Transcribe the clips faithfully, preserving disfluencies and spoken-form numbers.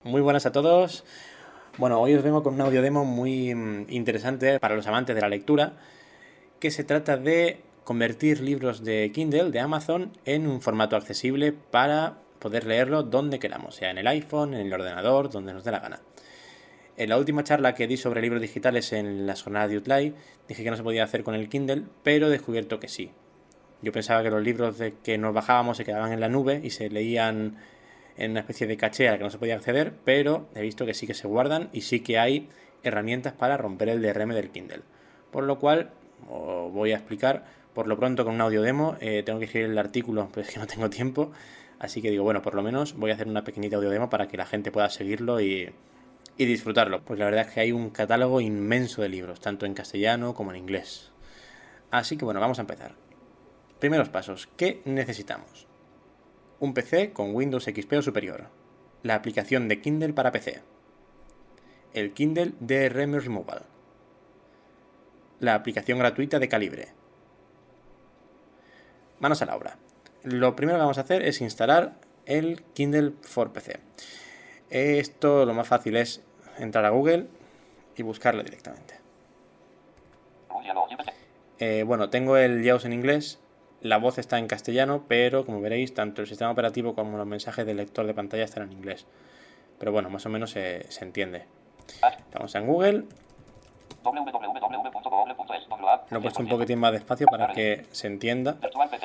Muy buenas a todos. Bueno, hoy os vengo con un audio demo muy mm, interesante para los amantes de la lectura, que se trata de convertir libros de Kindle, de Amazon, en un formato accesible para poder leerlo donde queramos, sea en el iPhone, en el ordenador, donde nos dé la gana. En la última charla que di sobre libros digitales en las jornadas de Utlay, dije que no se podía hacer con el Kindle, pero he descubierto que sí. Yo pensaba que los libros de que nos bajábamos se quedaban en la nube y se leían en una especie de caché a la que no se podía acceder, pero he visto que sí que se guardan y sí que hay herramientas para romper el D R M del Kindle. Por lo cual, os voy a explicar por lo pronto con un audio demo. Eh, tengo que escribir el artículo, pero es que no tengo tiempo. Así que digo, bueno, por lo menos voy a hacer una pequeñita audio demo para que la gente pueda seguirlo y, y disfrutarlo. Pues la verdad es que hay un catálogo inmenso de libros, tanto en castellano como en inglés. Así que bueno, vamos a empezar. Primeros pasos. ¿Qué necesitamos? Un P C con Windows X P o superior, la aplicación de Kindle para P C, el Kindle D R M Removal, la aplicación gratuita de Calibre. Manos a la obra. Lo primero que vamos a hacer es instalar el Kindle for P C. Esto lo más fácil es entrar a Google y buscarlo directamente. Eh, bueno, tengo el JAWS en inglés. La voz está en castellano, pero como veréis, tanto el sistema operativo como los mensajes del lector de pantalla están en inglés. Pero bueno, más o menos se, se entiende. Estamos en Google. Lo he puesto un poquitín más despacio para que se entienda.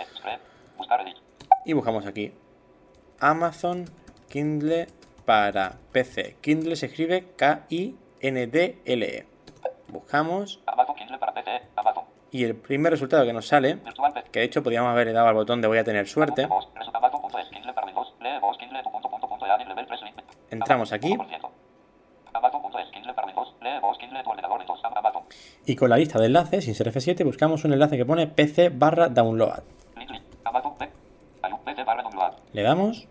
Y buscamos aquí Amazon Kindle para P C. Kindle se escribe K I N D L E. Buscamos. Y el primer resultado que nos sale, que de hecho podríamos haberle dado al botón de voy a tener suerte. Entramos aquí. Y con la lista de enlaces, sin ser F siete, buscamos un enlace que pone P C barra download. Le damos.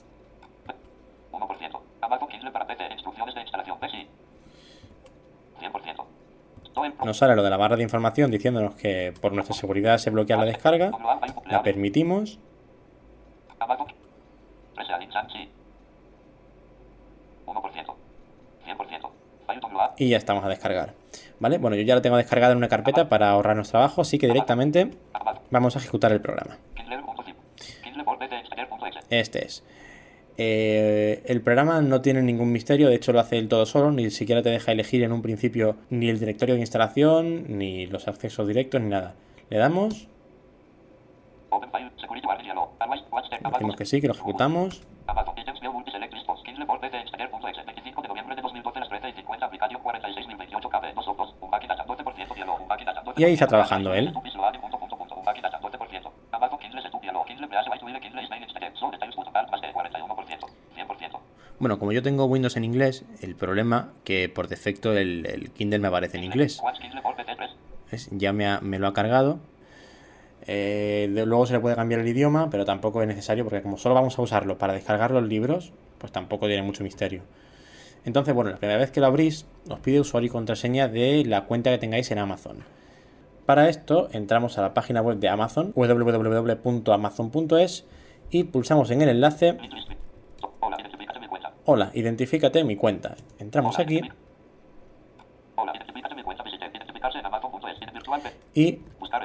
Nos sale lo de la barra de información diciéndonos que por nuestra seguridad se bloquea la descarga. La permitimos. Y ya estamos a descargar. ¿Vale? Bueno, yo ya lo tengo descargado en una carpeta para ahorrarnos trabajo, así que directamente vamos a ejecutar el programa. Este es. Eh, el programa no tiene ningún misterio, de hecho lo hace él todo solo, ni siquiera te deja elegir en un principio ni el directorio de instalación, ni los accesos directos, ni nada. Le damos. Decimos que sí, que lo ejecutamos. Y ahí está trabajando él. Bueno, como yo tengo Windows en inglés, el problema que por defecto el, el Kindle me aparece en inglés. ¿Ves? Ya me, ha, me lo ha cargado. Eh, de, luego se le puede cambiar el idioma, pero tampoco es necesario porque como solo vamos a usarlo para descargar los libros, pues tampoco tiene mucho misterio. Entonces, bueno, la primera vez que lo abrís, os pide usuario y contraseña de la cuenta que tengáis en Amazon. Para esto, entramos a la página web de Amazon, w w w punto amazon punto es, y pulsamos en el enlace. Hola, identifícate mi cuenta. Entramos aquí. Y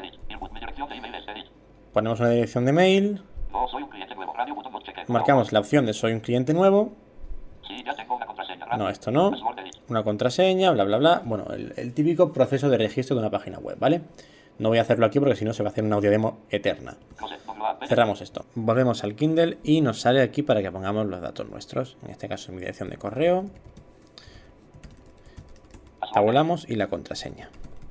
ponemos una dirección de mail. Marcamos la opción de soy un cliente nuevo. No, esto no. Una contraseña, bla, bla, bla. Bueno, el, el típico proceso de registro de una página web, ¿vale? No voy a hacerlo aquí porque si no se va a hacer una audio demo eterna. Cerramos esto. Volvemos al Kindle y nos sale aquí para que pongamos los datos nuestros. En este caso mi dirección de correo. Tabulamos y la contraseña.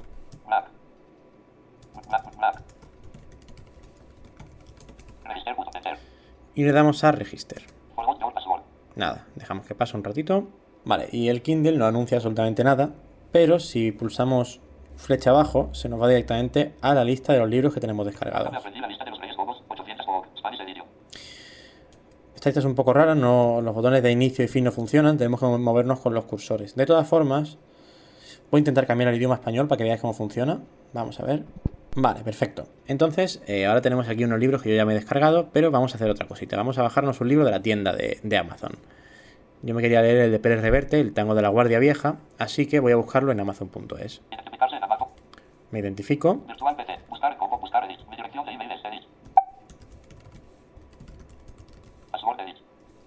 Y le damos a register. Nada, dejamos que pase un ratito. Vale, y el Kindle no anuncia absolutamente nada, pero si pulsamos flecha abajo, se nos va directamente a la lista de los libros que tenemos descargados. Esta lista es un poco rara, no, los botones de inicio y fin no funcionan, tenemos que movernos con los cursores. De todas formas, voy a intentar cambiar al idioma español para que veáis cómo funciona. Vamos a ver. Vale, perfecto. Entonces, eh, ahora tenemos aquí unos libros que yo ya me he descargado, pero vamos a hacer otra cosita. Vamos a bajarnos un libro de la tienda de, de Amazon. Yo me quería leer el de Pérez Reverte, El tango de la Guardia Vieja, así que voy a buscarlo en amazon punto es. Identificarse en Amazon. Me identifico. Virtual P C. Buscar como buscar edit. Mi dirección de email es edit. Password edit.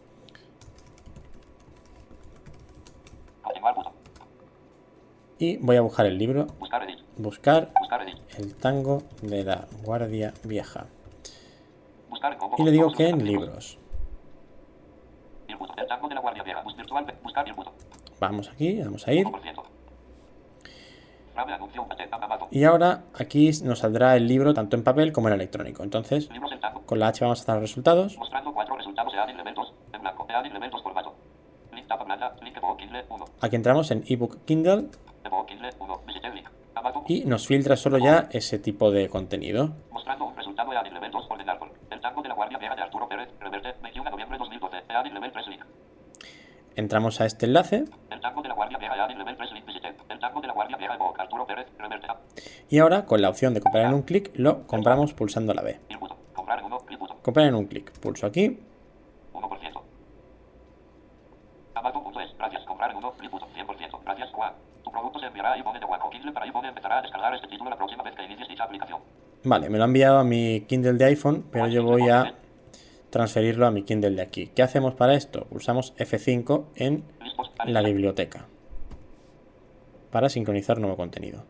Continuar botón. Y voy a buscar el libro. Buscar edit. Buscar Buscar edit. El tango de la Guardia Vieja. Buscar como Y le digo todos que los en archivos. libros. El botón. El tango de la Guardia Vieja. Bus virtual P- buscar el botón. Vamos aquí, vamos a ir. uno por ciento. Frame anuncio P C. Amazon. Y ahora aquí nos saldrá el libro tanto en papel como en electrónico. Entonces, Libros el tango. con la H vamos a dar los resultados. Mostrando cuatro resultados de add elementos. En blanco. Add elementos formato. Link tapa blanca. Link ebook Kindle uno. Aquí entramos en ebook Kindle Ebook Kindle uno. Visite el link. Amazon. y nos filtra solo ya ese tipo de contenido. Mostrando un resultado de add elementos orden árbol. El tango de la Guardia Vieja de Arturo Pérez Reverte. veintiuno de noviembre de dos mil doce. Add level tres link. Entramos a este enlace El tango de la Guardia Vieja add level tres link. Visite. El tango de la Guardia Vieja ebook Arturo Pérez Reverte. y ahora con la opción de comprar en un clic lo compramos pulsando la B. Il botón. Comprar en uno. Clic botón. Comprar en un clic. Pulso aquí. uno por ciento. Amazon punto es. Gracias. Comprar en uno. Clic botón. cien por ciento. Gracias, Juan. Tu producto se enviará a iPhone de Juan o Kindle para iPhone empezará a descargar este título la próxima vez que inicies dicha aplicación. Vale, me lo ha enviado a mi Kindle de iPhone, pero yo voy a transferirlo a mi Kindle de aquí. ¿Qué hacemos para esto? Pulsamos F cinco en Listos. la biblioteca para sincronizar nuevo contenido.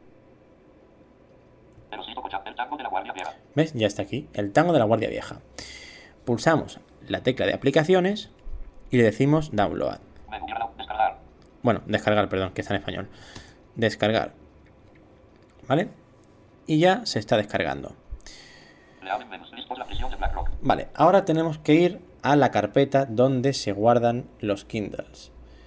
Pero sí, Cocha, el tango de la Guardia Vieja. ¿Ves? Ya está aquí, el tango de la Guardia Vieja. Pulsamos la tecla de aplicaciones y le decimos download. Me gobierna. Descargar. Bueno, descargar, perdón, que está en español. Descargar. ¿Vale? Y ya se está descargando. Le abren menús. Listos. La prisión de BlackRock. Vale, ahora tenemos que ir a la carpeta donde se guardan los Kindles.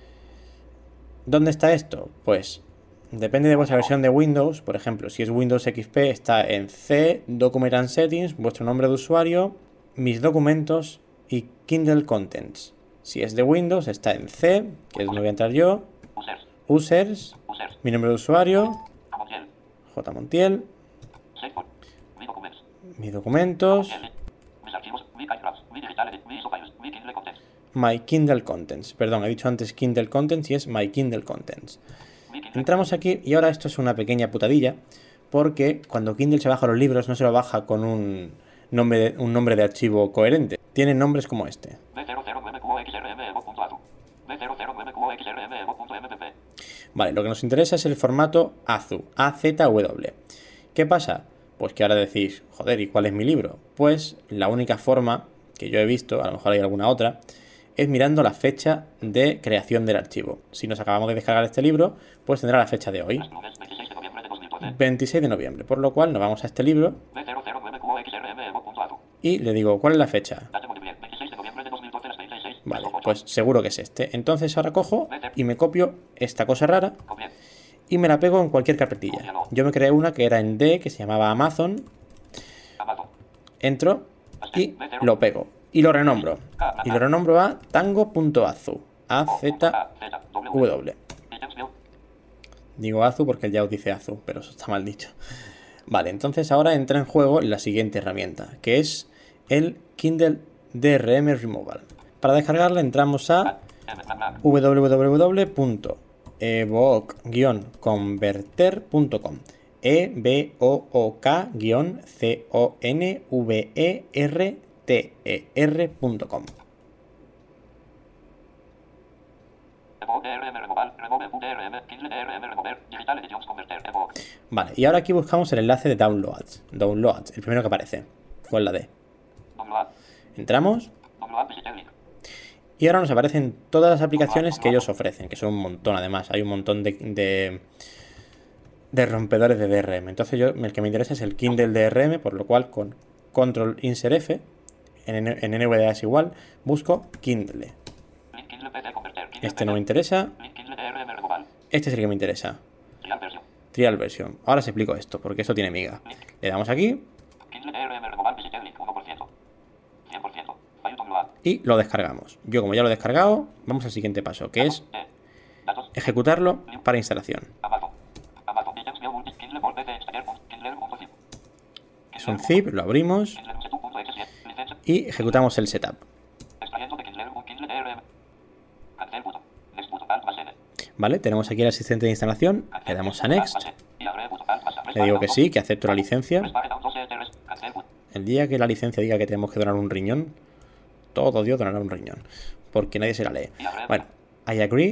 ¿Dónde está esto? Pues depende de vuestra versión de Windows. Por ejemplo, si es Windows X P está en C, Document and Settings, vuestro nombre de usuario, mis documentos y Kindle Contents. Si es de Windows está en C, que es donde voy a entrar yo, Users. Users, Users. mi nombre de usuario, Montiel. J. Montiel, Safepoint. Mi documentos. mis documentos, Montiel. Mis archivos. Mi iDrafts. Mi digital edit. Mi isofiles. Mi Kindle Contents. My Kindle Contents. Perdón, he dicho antes Kindle Contents y es My Kindle Contents. Mi Kindle. Entramos aquí y ahora esto es una pequeña putadilla porque cuando Kindle se baja los libros no se lo baja con un nombre de, un nombre de archivo coherente. Tienen nombres como este. B cero cero nueve Q O X R M evo.azu. B cero cero nueve Q O X R M evo.mpp. Vale, lo que nos interesa es el formato A Z U, A Z W. ¿Qué pasa? Pues que ahora decís, joder, ¿y cuál es mi libro? Pues la única forma que yo he visto, a lo mejor hay alguna otra, es mirando la fecha de creación del archivo. Si nos acabamos de descargar este libro, pues tendrá la fecha de hoy, Lunes veintiséis de noviembre de dos mil doce. veintiséis de noviembre, por lo cual nos vamos a este libro B cero cero nueve Q O X R M evo.azu. y le digo, ¿cuál es la fecha? Date muy bien. veintiséis de noviembre de dos mil doce, las veintiséis. Vale, pues seguro que es este. Entonces ahora cojo y me copio esta cosa rara Copia. y me la pego en cualquier carpetilla. Yo me creé una que era en D, que se llamaba Amazon, Amazon. entro y lo pego. Y lo renombro. Y lo renombro a tango.azu. A Z W. Digo Azu porque el Yao dice Azu, pero eso está mal dicho. Vale, entonces ahora entra en juego la siguiente herramienta, que es el Kindle D R M Removal. Para descargarla entramos a w w w punto evoc guion converter punto com. E B O O K C O N V E R T E R punto com. Vale, y ahora aquí buscamos el enlace de Downloads. Downloads, el primero que aparece. Con la D. Entramos. Y ahora nos aparecen todas las aplicaciones que ellos ofrecen, que son un montón además. Hay un montón de, de, de rompedores de D R M. Entonces yo, el que me interesa es el Kindle D R M, por lo cual con Control Insert F, en, en N V D A es igual, busco Kindle. Este no me interesa. Este es el que me interesa. Trial version. Ahora os explico esto, porque esto tiene miga. Le damos aquí. Y lo descargamos. Yo como ya lo he descargado, vamos al siguiente paso, que es ejecutarlo para instalación. Es un zip, lo abrimos y ejecutamos el setup. Vale, tenemos aquí el asistente de instalación, le damos a Next, le digo que sí, que acepto la licencia. El día que la licencia diga que tenemos que donar un riñón, todo Dios donará un riñón, porque nadie se la lee. Bueno, I agree.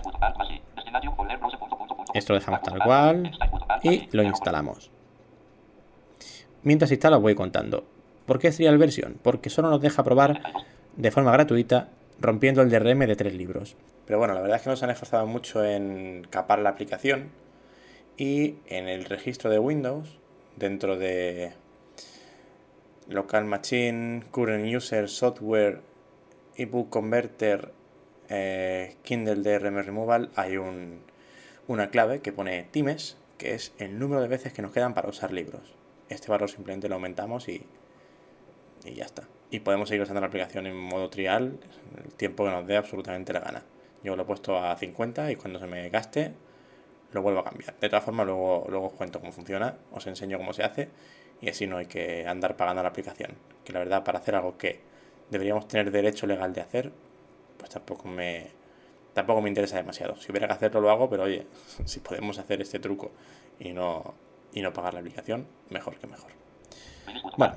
Esto lo dejamos tal cual y lo instalamos. Mientras instala os voy contando. ¿Por qué Serial Version? Porque solo nos deja probar de forma gratuita rompiendo el D R M de tres libros. Pero bueno, la verdad es que nos han esforzado mucho en capar la aplicación y en el registro de Windows, dentro de Local Machine, Current User, Software, eBook Converter, eh, Kindle D R M Removal, hay un, una clave que pone Times, que es el número de veces que nos quedan para usar libros. Este valor simplemente lo aumentamos y, y ya está. Y podemos seguir usando la aplicación en modo trial el tiempo que nos dé absolutamente la gana. Yo lo he puesto a cincuenta y cuando se me gaste lo vuelvo a cambiar. De todas formas, luego, luego os cuento cómo funciona, os enseño cómo se hace y así no hay que andar pagando la aplicación. Que la verdad, para hacer algo que deberíamos tener derecho legal de hacer, pues tampoco me, tampoco me interesa demasiado. Si hubiera que hacerlo, lo hago, pero oye, si podemos hacer este truco y no, y no pagar la aplicación, mejor que mejor. Bueno,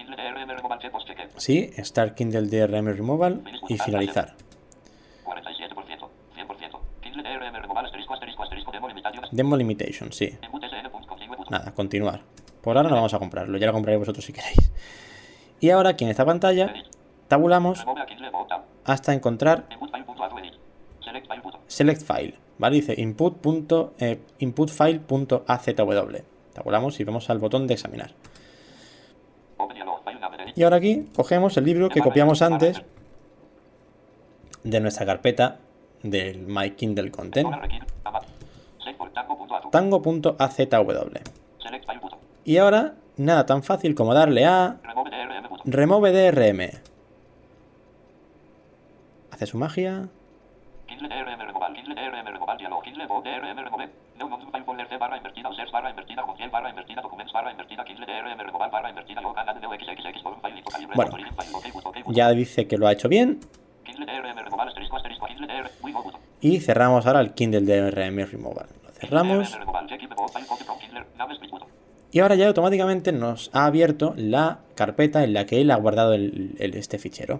sí, Start Kindle D R M Removal y finalizar. Demo Limitation, sí. Nada, continuar. Por ahora no vamos a comprarlo, ya lo compraréis vosotros si queréis. Y ahora aquí en esta pantalla tabulamos hasta encontrar Select File, ¿vale? Dice input, eh, inputfile.azw. Tabulamos y vamos al botón de examinar. Y ahora aquí cogemos el libro que copiamos antes de nuestra carpeta del My Kindle Content, tango.azw. Y ahora nada tan fácil como darle a Remove D R M. Hace su magia. Bueno, ya dice que lo ha hecho bien. Y cerramos ahora el Kindle D R M Removal. Lo cerramos. Y ahora ya automáticamente nos ha abierto la carpeta en la que él ha guardado el, el, este fichero.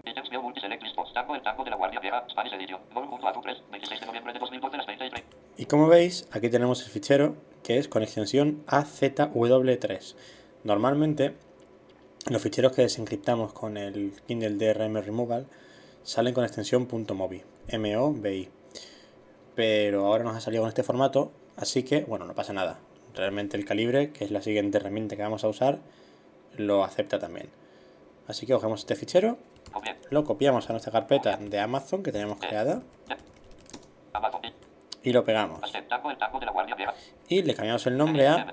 Y como veis, aquí tenemos el fichero que es con extensión A Z W tres. Normalmente los ficheros que desencriptamos con el Kindle D R M Removal salen con extensión .mobi, M O B I. Pero ahora nos ha salido con este formato, así que bueno, no pasa nada. Realmente el calibre, que es la siguiente herramienta que vamos a usar, lo acepta también. Así que cogemos este fichero, lo copiamos a nuestra carpeta de Amazon que tenemos creada y lo pegamos. Y le cambiamos el nombre a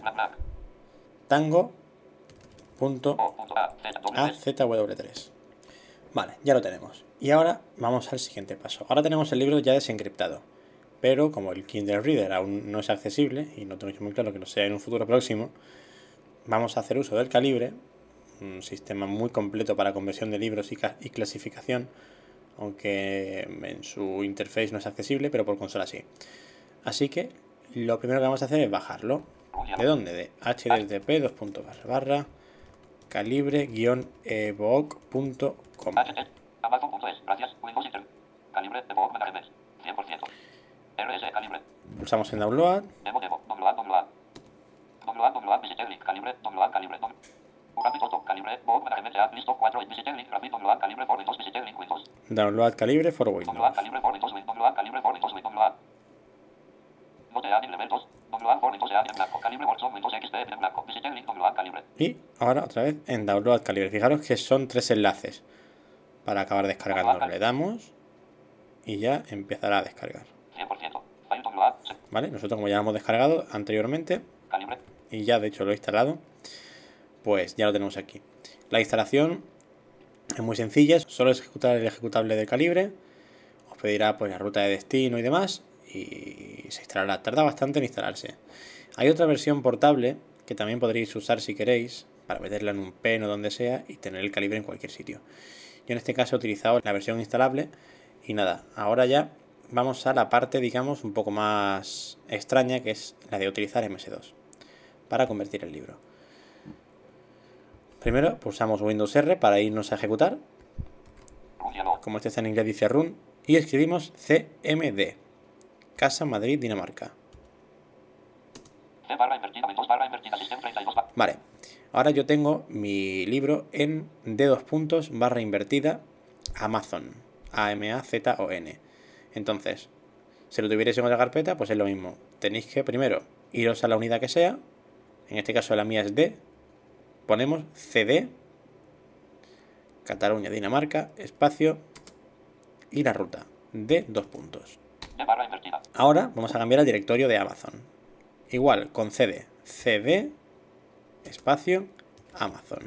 tango.A Z W tres. Vale, ya lo tenemos. Y ahora vamos al siguiente paso. Ahora tenemos el libro ya desencriptado. Pero como el Kindle Reader aún no es accesible, y no tengo muy claro que lo sea en un futuro próximo, vamos a hacer uso del Calibre, un sistema muy completo para conversión de libros y, y clasificación, aunque en su interface no es accesible, pero por consola sí. Así que lo primero que vamos a hacer es bajarlo. ¿De dónde? De http dos punto barra barra calibre guion evoc punto com. Pulsamos en download. Download calibre for Windows. Y ahora otra vez en download calibre. Fijaros que son tres enlaces para acabar descargando. Le damos y ya empezará a descargar. Vale, nosotros como ya lo hemos descargado anteriormente y ya de hecho lo he instalado, pues ya lo tenemos aquí. La instalación es muy sencilla, solo es ejecutar el ejecutable de Calibre, os pedirá pues la ruta de destino y demás y se instalará. Tarda bastante en instalarse. Hay otra versión portable que también podréis usar si queréis para meterla en un pen o donde sea y tener el Calibre en cualquier sitio. Yo en este caso he utilizado la versión instalable y nada, ahora ya vamos a la parte, digamos, un poco más extraña, que es la de utilizar eme ese dos para convertir el libro. Primero pulsamos Windows R para irnos a ejecutar. Como este está en inglés dice run. Y escribimos ce eme de. Casa Madrid, Dinamarca. Vale. Ahora yo tengo mi libro en D dos puntos barra invertida Amazon. A M A Z O N. Entonces, si lo tuvierais en otra carpeta, pues es lo mismo. Tenéis que primero iros a la unidad que sea. En este caso la mía es D. Ponemos cd, Cataluña, Dinamarca, espacio y la ruta de dos puntos. Ahora vamos a cambiar el directorio de Amazon. Igual, con cd, cd, espacio, Amazon.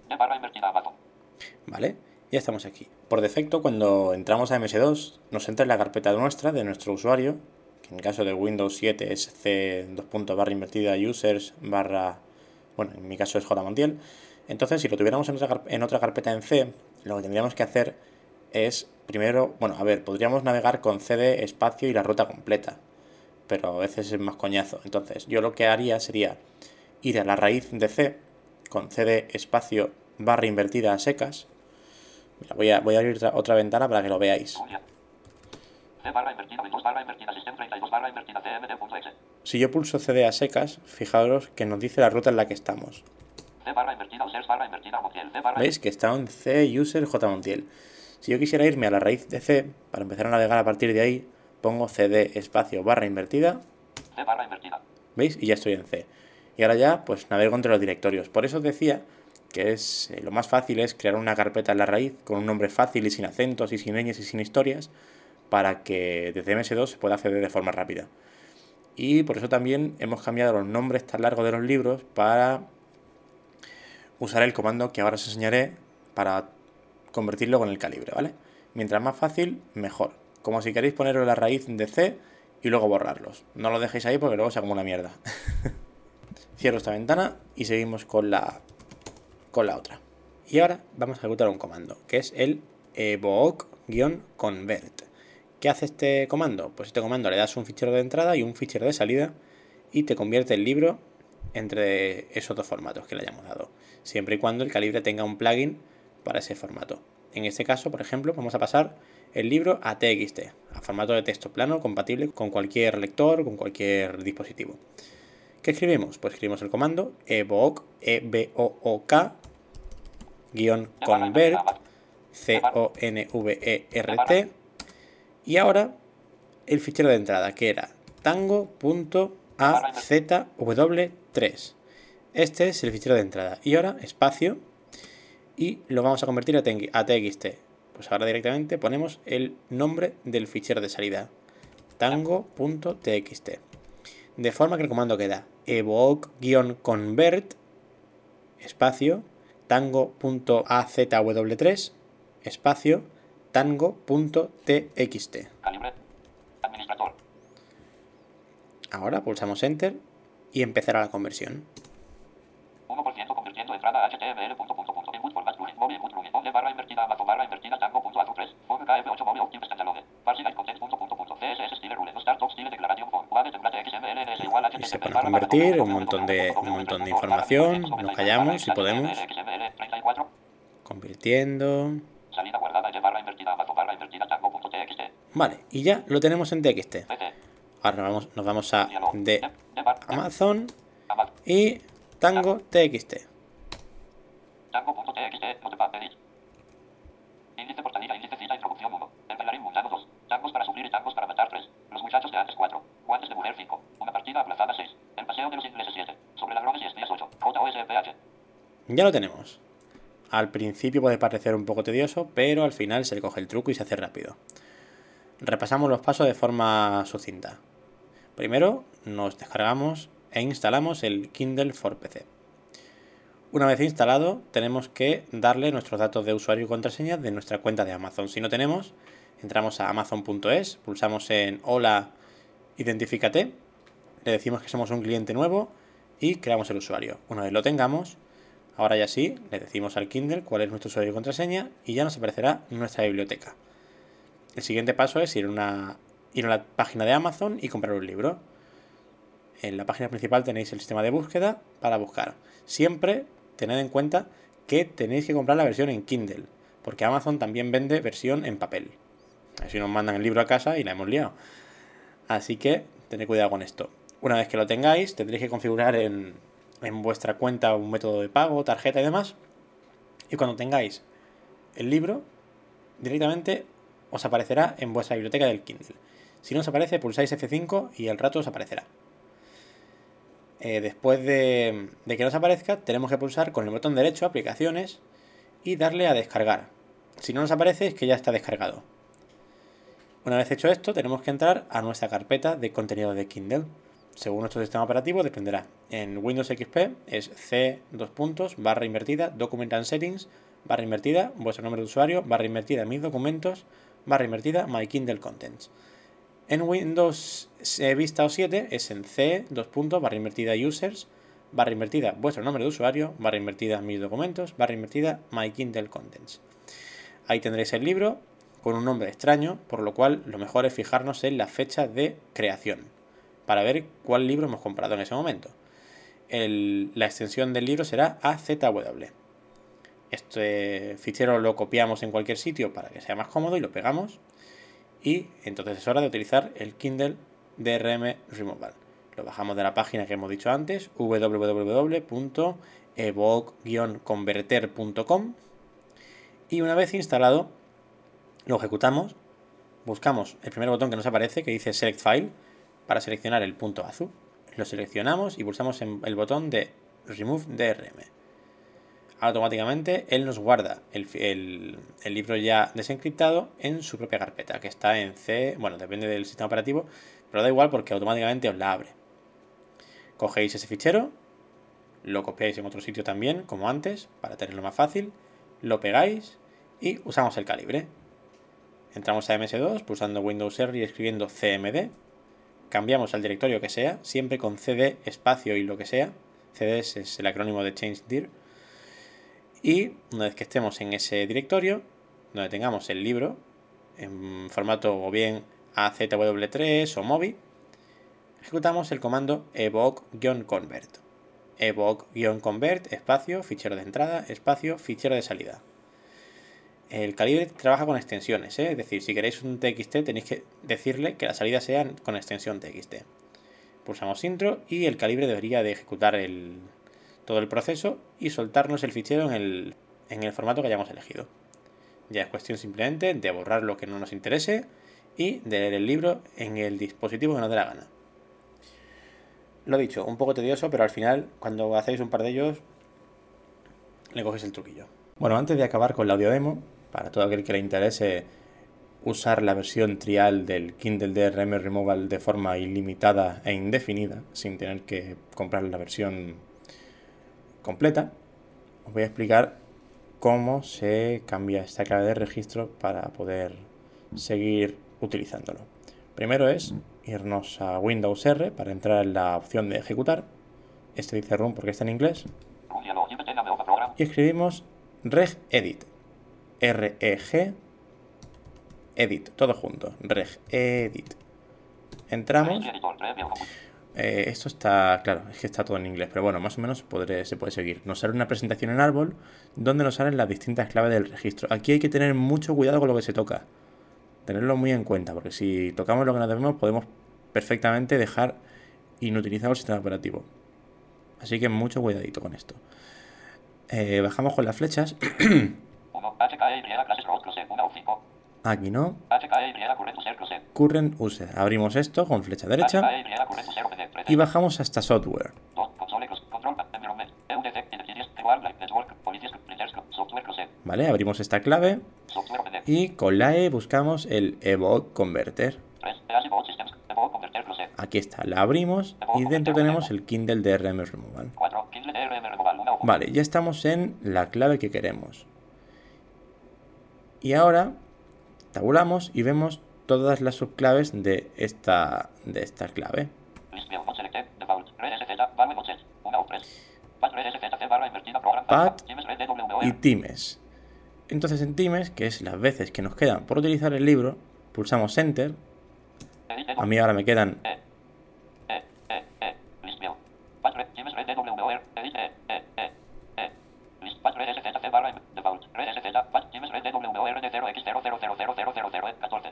Vale, ya estamos aquí. Por defecto, cuando entramos a eme ese dos, nos entra en la carpeta nuestra, de nuestro usuario, que en el caso de Windows siete es c dos puntos barra invertida users barra... Bueno, en mi caso es jmontiel. Entonces, si lo tuviéramos en otra, en otra carpeta en C, lo que tendríamos que hacer es, primero, bueno, a ver, podríamos navegar con cd, espacio y la ruta completa, pero a veces es más coñazo. Entonces, yo lo que haría sería ir a la raíz de C, con cd, espacio, barra invertida a secas. Mira, voy a, voy a abrir otra, otra ventana para que lo veáis. Si yo pulso cd a secas, fijaros que nos dice la ruta en la que estamos. ¿Veis? Que está en C user jmontiel. Si yo quisiera irme a la raíz de C, para empezar a navegar a partir de ahí, pongo cd espacio barra invertida. ¿Veis? Y ya estoy en C. Y ahora ya, pues navego entre los directorios. Por eso os decía que es eh, lo más fácil es crear una carpeta en la raíz con un nombre fácil y sin acentos y sin ñes y sin historias, para que desde eme ese dos se pueda acceder de forma rápida. Y por eso también hemos cambiado los nombres tan largos de los libros para usar el comando que ahora os enseñaré para convertirlo con el calibre, ¿vale? Mientras más fácil, mejor. Como si queréis ponerlo en la raíz de C y luego borrarlos. No lo dejéis ahí porque luego se acumula mierda. Cierro esta ventana y seguimos con la, con la otra. Y ahora vamos a ejecutar un comando, que es el evoke-convert. ¿Qué hace este comando? Pues este comando le das un fichero de entrada y un fichero de salida y te convierte el libro entre esos dos formatos que le hayamos dado, siempre y cuando el calibre tenga un plugin para ese formato. En este caso, por ejemplo, vamos a pasar el libro a te equis te, a formato de texto plano compatible con cualquier lector, con cualquier dispositivo. ¿Qué escribimos? Pues escribimos el comando evoke, e v o o k, guión convert, c o n v e r t, y ahora el fichero de entrada, que era tango.a z w tres. Este es el fichero de entrada. Y ahora espacio, y lo vamos a convertir a te equis te. Pues ahora directamente ponemos el nombre del fichero de salida, tango.txt. De forma que el comando queda evoke-convert, espacio, tango.azw tres, espacio, tango.txt. Ahora pulsamos Enter y empezará la conversión. uno por ciento convirtiendo entrada H T M L punto punto punto input format plugin móvil input plugin móvil barra invertida Amazon barra invertida tango punto a z tres form K F ocho móvil optim standalone parsing content punto punto punto C S S style rule no start top style declaration form web template X M L N S igual H T M L. Y se pone a convertir un montón de un montón de información. Nos callamos si podemos. Convirtiendo. Salida guardada Y barra invertida Amazon barra invertida tango punto txt. Vale, y ya lo tenemos en txt. Ahora nos vamos, nos vamos a de Amazon y tango txt. Tango.txt, notepad, edit. Índice portanilla, índice cita, introducción uno. El bailarín mundano dos. Tangos para sufrir y tangos para matar tres. Los muchachos de antes cuatro. Guantes de mujer cinco. Una partida aplazada seis. El paseo de los ingleses siete. Sobre ladrones y espías ocho. J O S P H. Ya lo tenemos. Al principio puede parecer un poco tedioso, pero al final se le coge el truco y se hace rápido. Repasamos los pasos de forma sucinta. Primero nos descargamos e instalamos el Kindle for P C. Una vez instalado, tenemos que darle nuestros datos de usuario y contraseña de nuestra cuenta de Amazon. Si no tenemos, entramos a amazon punto es, pulsamos en Hola, identifícate, le decimos que somos un cliente nuevo y creamos el usuario. Una vez lo tengamos, ahora ya sí, le decimos al Kindle cuál es nuestro usuario y contraseña y ya nos aparecerá nuestra biblioteca. El siguiente paso es ir a una ir a la página de Amazon y comprar un libro. En la página principal tenéis el sistema de búsqueda para buscar. Siempre tened en cuenta que tenéis que comprar la versión en Kindle, porque Amazon también vende versión en papel. Así nos mandan el libro a casa y la hemos liado. Así que tened cuidado con esto. Una vez que lo tengáis, tendréis que configurar en, en vuestra cuenta un método de pago, tarjeta y demás. Y cuando tengáis el libro, directamente os aparecerá en vuestra biblioteca del Kindle. Si no os aparece, pulsáis F cinco y al rato os aparecerá. Eh, después de, de que nos aparezca, tenemos que pulsar con el botón derecho, aplicaciones, y darle a descargar. Si no nos aparece, es que ya está descargado. Una vez hecho esto, tenemos que entrar a nuestra carpeta de contenido de Kindle. Según nuestro sistema operativo, dependerá. En Windows X P es C, dos puntos, barra invertida, Document and Settings, barra invertida, vuestro nombre de usuario, barra invertida, mis documentos, barra invertida, My Kindle Contents. En Windows Vista o siete es en C, dos puntos, barra invertida, Users, barra invertida, vuestro nombre de usuario, barra invertida, mis documentos, barra invertida, My Kindle Contents. Ahí tendréis el libro con un nombre extraño, por lo cual lo mejor es fijarnos en la fecha de creación, para ver cuál libro hemos comprado en ese momento. El, la extensión del libro será A Z W. Este fichero lo copiamos en cualquier sitio para que sea más cómodo y lo pegamos. Y entonces es hora de utilizar el Kindle D R M Removal. Lo bajamos de la página que hemos dicho antes, w w w punto evoke guion converter punto com, y una vez instalado lo ejecutamos, buscamos el primer botón que nos aparece que dice Select File para seleccionar el punto A Z U, lo seleccionamos y pulsamos en el botón de Remove D R M. Automáticamente él nos guarda el, el, el libro ya desencriptado en su propia carpeta, que está en C, bueno, depende del sistema operativo, pero da igual porque automáticamente os la abre. Cogéis ese fichero, lo copiáis en otro sitio también, como antes, para tenerlo más fácil, lo pegáis y usamos el calibre. Entramos a M S dos pulsando Windows R y escribiendo C M D, cambiamos al directorio que sea, siempre con C D, espacio y lo que sea, C D es el acrónimo de Change Dir. Y una vez que estemos en ese directorio, donde tengamos el libro, en formato o bien A Z W tres o MOBI, ejecutamos el comando evoke-convert. Evoke-convert, espacio, fichero de entrada, espacio, fichero de salida. El calibre trabaja con extensiones, ¿eh? Es decir, si queréis un T X T tenéis que decirle que la salida sea con extensión T X T. Pulsamos intro y el calibre debería de ejecutar el... todo el proceso y soltarnos el fichero en el, en el formato que hayamos elegido. Ya es cuestión simplemente de borrar lo que no nos interese y de leer el libro en el dispositivo que nos dé la gana. Lo dicho, un poco tedioso, pero al final, cuando hacéis un par de ellos, le cogéis el truquillo. Bueno, antes de acabar con la audio demo, para todo aquel que le interese usar la versión trial del Kindle D R M Removal de forma ilimitada e indefinida, sin tener que comprar la versión completa, os voy a explicar cómo se cambia esta clave de registro para poder seguir utilizándolo. Primero es irnos a Windows R para entrar en la opción de ejecutar. Este dice Run porque está en inglés. Y escribimos regedit. R E G edit, todo junto. Regedit. Entramos. Eh, esto está, claro, es que está todo en inglés, pero bueno, más o menos podré, se puede seguir. Nos sale una presentación en árbol donde nos salen las distintas claves del registro. Aquí hay que tener mucho cuidado con lo que se toca. Tenerlo muy en cuenta, porque si tocamos lo que no debemos, podemos perfectamente dejar inutilizado el sistema operativo. Así que mucho cuidadito con esto. Eh, bajamos con las flechas. Aquí no. Current User. Abrimos esto con flecha derecha y bajamos hasta Software. Vale, abrimos esta clave y con la E buscamos el Evoke Converter. Aquí está, la abrimos y dentro tenemos el Kindle D R M Removal. Vale, ya estamos en la clave que queremos. Y ahora tabulamos y vemos todas las subclaves de esta, de esta clave. Pat y Times. Entonces en Times, que es las veces que nos quedan por utilizar el libro, pulsamos Enter A mí ahora me quedan... E, E, E, E, list view. Password, James Red D W O R, edit E, E, E, E. List password S Z C barra default, red S Z, pass, James Red D W O R D cero x cero cero cero cero cero cero cero catorce.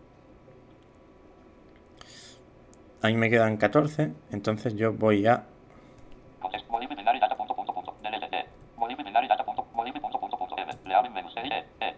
A mí me quedan catorce, entonces yo voy a... Context, modify binary data punto punto punto, delete E, modify binary data punto, modify punto punto punto, M, leave menus, edit E, E.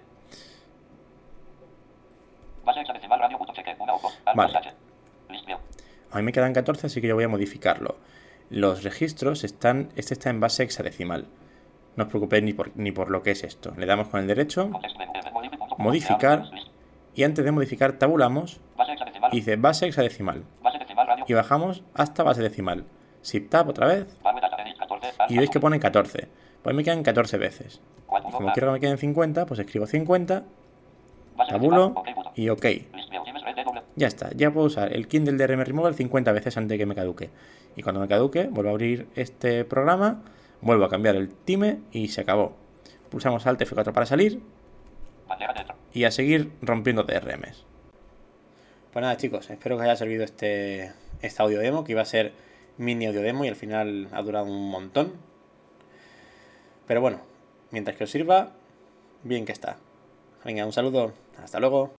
Base hexadecimal radio punto cheque, una o dos, alt Vale. H, list view. A mí me quedan catorce, así que yo voy a modificarlo. Los registros están... Este está en base hexadecimal. No os preocupéis ni por, ni por lo que es esto. Le damos con el derecho, Context menú, M, modify punto punto, modificar, leave menus, list. y antes de modificar tabulamos, Base hexadecimal, y dice base hexadecimal. base decimal radio, Y bajamos hasta base decimal. Shift Tab otra vez, barra data, edit catorce, alt y veis que pone catorce. Pues me quedan catorce veces. cuatro, Y como A, quiero que me queden cincuenta, pues escribo cincuenta, base tabulo hexadecimal, ok, botón. y OK. List view, James Red D W. Ya está, ya puedo usar el Kindle D R M Removal cincuenta veces antes de que me caduque. Y cuando me caduque, vuelvo a abrir este programa, vuelvo a cambiar el time y se acabó. Pulsamos Alt F cuatro para salir Bandera dentro. y a seguir rompiendo D R Ms. Pues nada, chicos, espero que os haya servido este, este audio demo, que iba a ser mini audio demo y al final ha durado un montón. Pero bueno, mientras que os sirva, bien que está. Venga, un saludo, hasta luego.